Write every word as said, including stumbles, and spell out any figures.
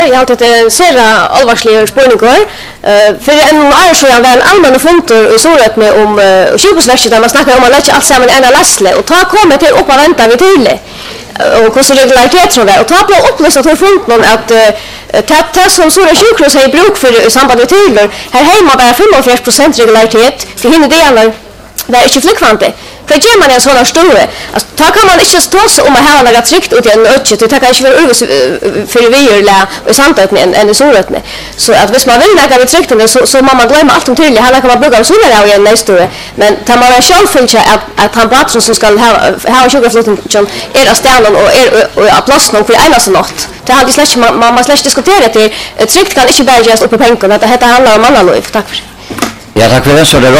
Jag har tagit en sera allvarsliga spårningar. För en år så jag väl allmänna funter och såret med om sjukhusverket där man snackar om att lägga allt samman i en lassle och ta kommer till upp och vänta vid tydligt. Och hur så regularitet från det och ta på upplysa till funten att det som sådana sjukhus har i bruk för samband med tydligt. Här hemma bara fyrtiofem procent regularitet för hinner det eller det är inte flickvante. För ger man en sån stor, alltså ta kan man inte stå så om man har något tryckt ut i en öchet, det kan inte vara över för vi och samtidigt än än så rätt. Så att hvis man vill lägga det tryckt så så man glömmer allt om tydligt. Här kan man bygga så där igen nästa år. Men tar man väl själv för att att han pratar som ska ha ha tjugoflotten är det ställen och är och plats nog för ena så något. Det hade släkt man man släkt diskutera det tryckt kan inte bara göras upp på pengarna. Det heter handlar om alla liv. Tack för. Ja, tack för det så det